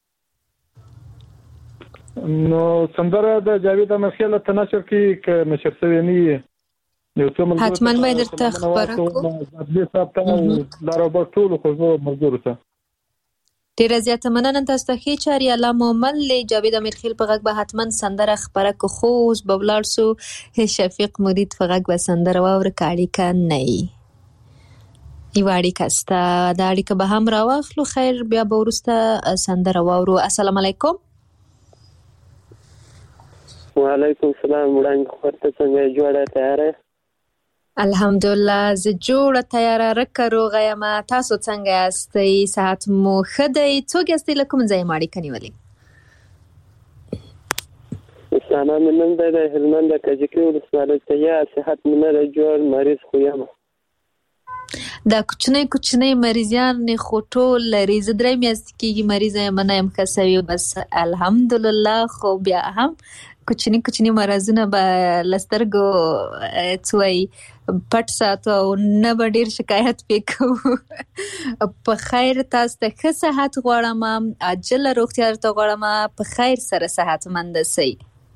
نو سندره د جاوید امیرخیل ته نشر کړي که نشر شوې نه وي، حتما باید درته خپره کړو. لارو ټولو خوږو ملګرو ته ډیره زیاته مننه. تاسو ته ښې چارې الله مومل لی. جاوید امیرخیل په غږ به حتما سندره خپره کړو. خو اوس به ولاړ سو شفیق مرید په غږ به سندره واوره که اړیکه نه وي. یوه اړیکه شته، دا اړیکه به هم راواخلو. خیر، بیا به وروسته سندره واورو. السلام علیکم. وعلیکم السلام. وړاندې خور ته څنګه جوړه تیاره؟ الحمدلله زه جوړه تیاره رکه روغه یم. تاسو څنګه یاستئ؟ صحت مو ښه دی؟ څوک یاستئ، له کوم ځایه مو اړیکه نیولې؟ سلام، نن دی د هلمند د کجکي ولسوالۍ ته یا صحت مې نه دی جوړ، مریض خو یم. دا کوچنی کوچنی مریضیان خو ټول لري. زه درې میاشتې کېږي مریضه یم، نه یم ښه سوې، بس الحمدلله. خو بیا هم کوچنی کوچنی مرضونه به له سترګو څه وایي پټ ساتو او نه به ډېر شکایت پې کوو. په خیر، تاسو ته ښه صحت غواړم، عاجله روغتیا درته غواړم، په خیر سره صحتمنده سئ.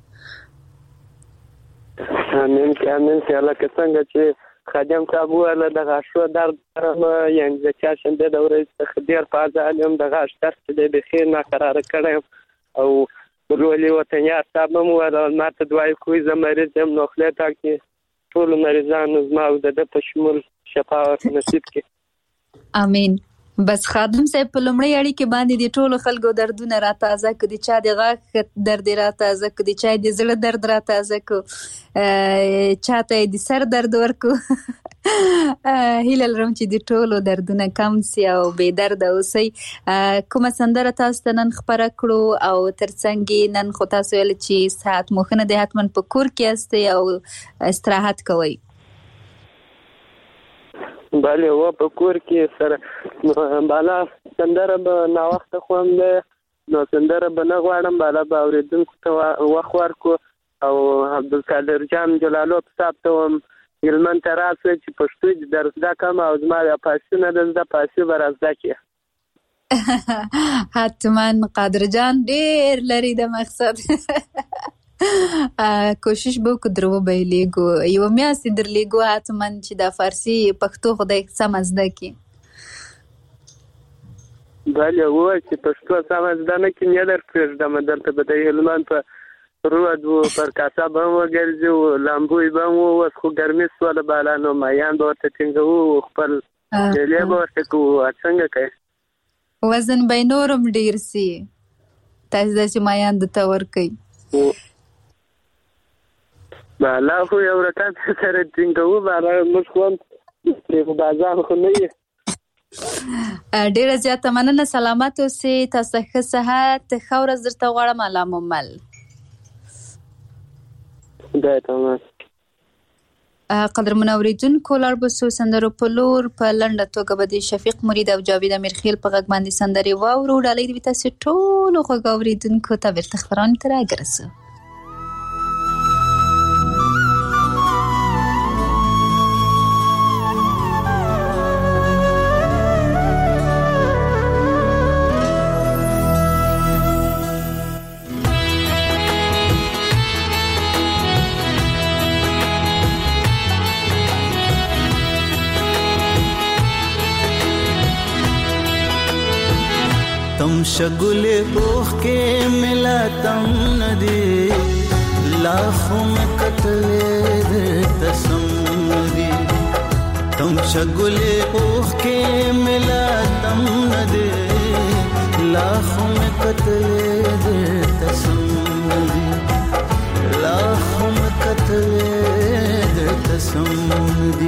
امین که امین که. لکه څنګه چې خادم صاحب وویله د غاښو درد لرم، یعنې د چهارشنبې د ورځې څخه ډېر په عذاب یم. د غاښ درد چې دی بیخي ناقراره کړی یم. او ورولي وطنیار صاحب هم وویل ما ته دعایې کوي، زه مریض یم، نو خدای پاک دې ټولو مریضانو زما او د ده په شمول شفا ورته نصیب کړي. امین. بس خادم صاحب په لومړۍ اړیکې باندې د ټولو خلکو دردونه را تازه کړو. د چا د غاښ درد را تازه کړو، د چا د زړه درد را تازه کړو، چاته د سر درد ورکړو. هیله لرم چې د ټولو دردونه کم سي او بې درده اوسئ. کومه سندره تاسو ته نن خپره کړو او ترڅنګ نن خو تاسو ویل چې صحت مو ښه نه دی، حتما په کور کې یاستئ او استراحت کوئ؟ بله، و په کور کې سره بالا سندره به ناوخته خوم دی، نو سندره به نه غواړم، بالا به اورېدونکو ته وخت ورکړو. او عبدالقادر جان جلالو صاحب ته هم هلمند ته راسئ چې پښتو دې در زده کړم او زما د فارسي نه د زده فارسي به را زده کړي. حتما قادر جان ډېر لري د مقصد. کوشش به وکړو در وبایلېږو، یوه میاشت یې در لیږو حتما چې د فارسي پښتو خدای سمه زده کړي. بله، و په کور کې سره نو سندره به ناوخته خوم دی، نو سندره به نه غواړم، بالا به اورېدونکو ته وخت ورکړو. او عبدالقادر جان جلالو صاحب ته هم هلمند ته راسئ چې پښتو دې در زده کړم او زما د فارسي نه د زده فارسي به را زده کړي. حتما قادر جان ډېر لري د مقصد. بله وای چې پښتو سمه زده نه کړي نه در پرېږدم دلته به د هلمند په رود و پر کاسب هم وګرځو لامبوی به هم اوس خو ګرمي سوله بالا نو مایان به ورته ټینګوو خپل ډیلې به ورته کوو څنګه کوي وزن به نورم ډیر سي تاسو داسې مایان درته ورکوي بالا خو یو رکعت سره ټینګوو بالا موږ خو هم پرې بازار خو نه یې ډیره زیاته مننه سلامت اوسئ تاسو ښه صحت ښه ورځ درته غواړم الله مو مل خدای ته مال قدرمن اوریدونکو لاړ به سو سندرو په لور په لنډه توګه به د شفیق مرید او جاوید امیرخیل په غږ باندې سندرې واورو ډالۍ د تاسو ټولو غوږ اوریدونکو ته بیرته خپرونې ته راګرځو تم شگل اوخ کے ملا تم ندی لاکھوں میں قتل تسم دی تم شگل اوخ کے ملا تم ندی لاکھوں میں قتل تسم دی لاکھوں میں قتل تسم دی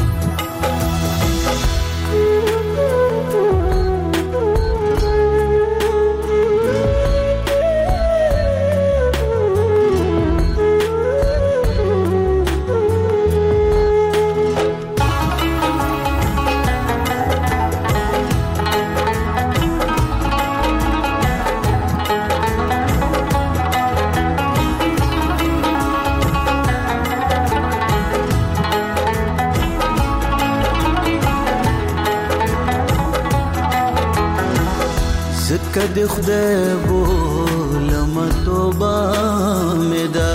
کدی خدای بولم توبه مې ده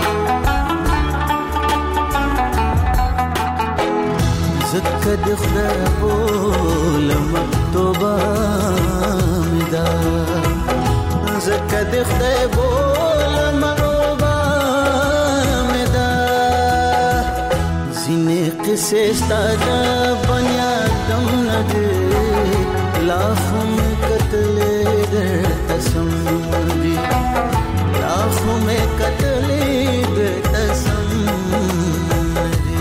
زکه د خدای بولم توبه مې ده زکه د خدای بولم توبه مې ده ځینې قصې ستا د بنیادم نه دي لاکھوں میں قتل تسم دی لاکھوں میں قتل تسم دی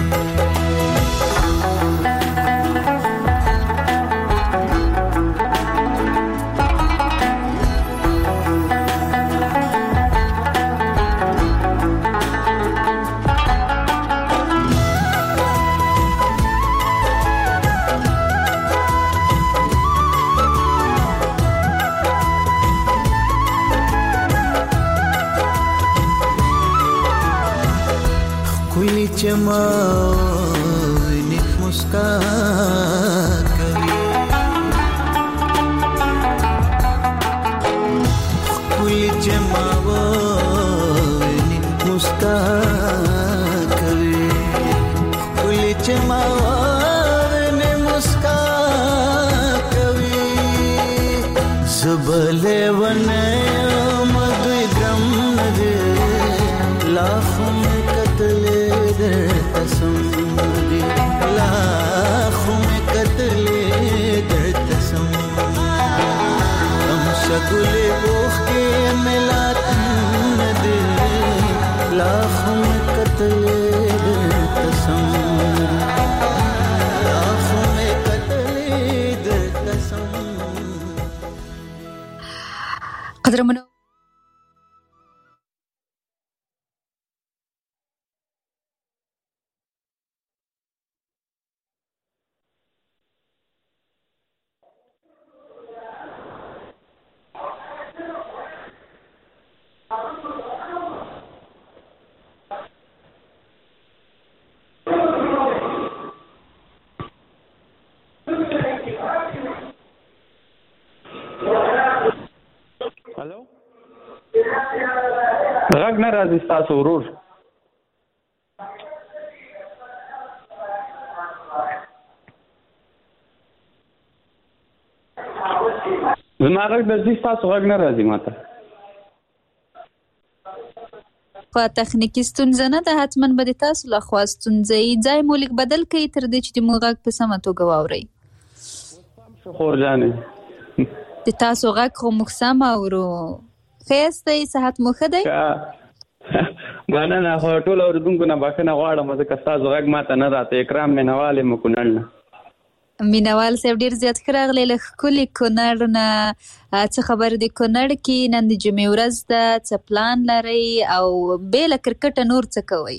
چما ویني مسکا کوي کوئی چما ویني مسکا کوي کوئی چما ویني مسکا کوي زبله ونه مدوي درم نه لاکھوں میں قتل تسم دی لاکھوں میں قتل تسم تم شگل اوخ کے ملا تم دی لاکھوں میں قتل تسم لاکھوں میں قتل تسم قدرمن غږ نه راځي ستاسو ورور زما غږ د دې تاسو غږ نه راځي ماته. خو تخنیکی ستونزه نه ده، حتما به تاسو له خوا ستونزه ای ځای مو لیک بدل کړئ تر دې چې د مو غږ په سمه توګه واورئ. خور جانې د تاسو غږ خو موږ سم اورو. ښه یاستئ؟ صحت مو ښه دی؟ مننه. خو ټول اورېدونکو نه بخښنه غواړم ځکه ستاسو غږ ماته نه راته. اکرام مینوال یم کونړ نه. مینوال صاحب ډېر زیات ښه راغلی له ښکلي کونړ نه. څه خبر دی کونړ کې نن د جمعې ورځ ده، څه پلان لرئ او بې له کرکټه نور څه کوئ؟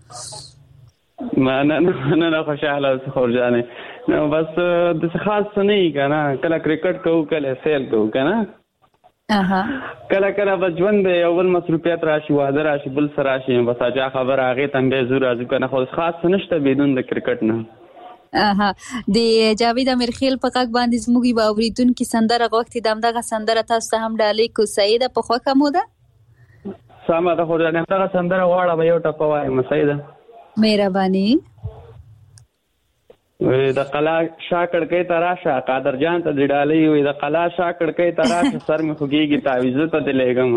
مننه مننه خوشحاله اوسه خور جانې. نو بس داسې خاص څه نه وي که نه، کله کرکټ کوو کله سیل کوو که نه، کله کله به ژوند دی یو بل مصروفیت راشي، واده راشي، بل څه راشي، بس اچا خبره هغې ته هم بیا ځو راځو که نه. خو خاص څه نشته بدون د کرکټ نه. اها د جاوید امیرخیل په غږ باندې زموږ یو اورېدونکي سندره غوښتې ده، همدغه سندره تاسو ته هم ډالۍ کړو. سعیده په خوښه مو ده؟ سمه ده خو همدغه سندره غواړم یو ټپه وایم. سعیده مهرباني. وی د قلا شا کړکۍ ته راشه، قادر جان ته دې ډالۍ وي. د قلا شا کړکۍ ته راشه، سر مې خوږېږي تعویذو ته دې لېږم.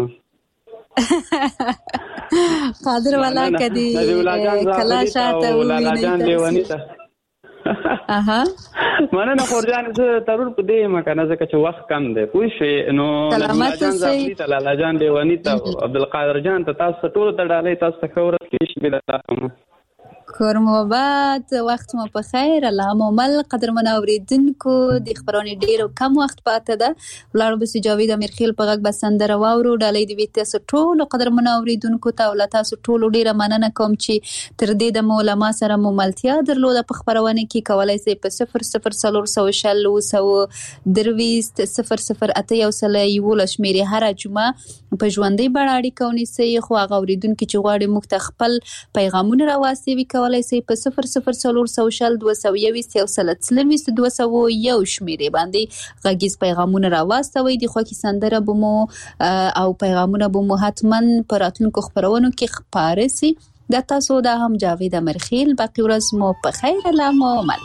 قادر والا کدی کلا شا ته ووینئ ته. اها مننه خور جان. زه ترور په دې یم که نه ځکه چې وخت کم دی پوه شوې. نو لالا جان زاخلي ته، لالا جان لیوني ته، عبدالقادر جان ته، تاسو ته ټولو ته ډالۍ. تاسو ته ښه ورځ کې شي بلاتاهم. کور مو آباد، وخت مو په خیر. الله مو مل. قدرمن اوریدونکو د خبرونې ډېر کم وخت پاته ده، ولاړو بس جاوید امیرخیل په غږ به سندره واورو. ډالۍ د وي تاسو ټولو قدرمن اوریدونکو ته او له تاسو ټولو ډېره مننه کوم چې تر دې دمه له ما سره مو ملتیا درلوده په خبرونه کې. کولی شئ په صفر صفر څلور سوه شل اووه سوه درویشت صفر صفر اته یو سل یولس شمېرې هره جمعه په ژوندۍ بڼه اړیکه ونیسئ. خو هغه اوریدونکي چې غواړي موږ ته خپل پیغامونه راواستوي کولی شئ په صفر صفر څلور سوه شل دوه سوه یوویشت یو سل څلرویشت دوه سوه یو شمېرې باندې غږیز پیغامونه راواستوئ. د خوښې سندره به مو او پیغامونه به مو حتما په راتلونکو خپرونو کې خپاره سي. دا تاسو دا هم جاوید امیرخیل. باقي ورځ مو په خیر. الله مو مل.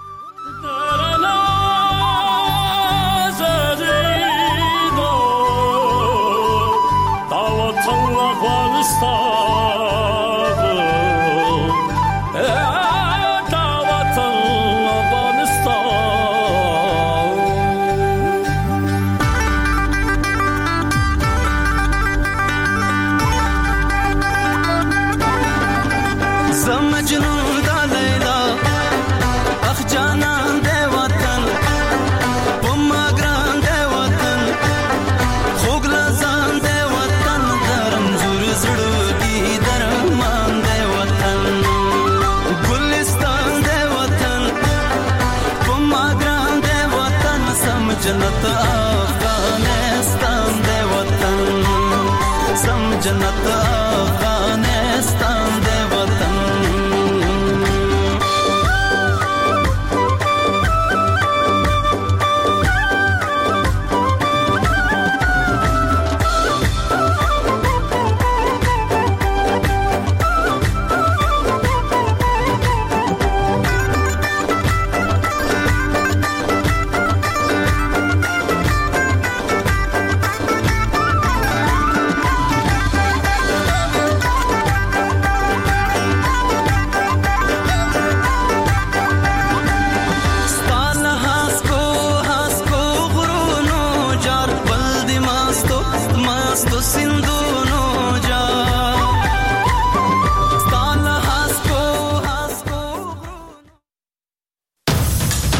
جنت افغانستان دے وطن، سم جنت افغانستان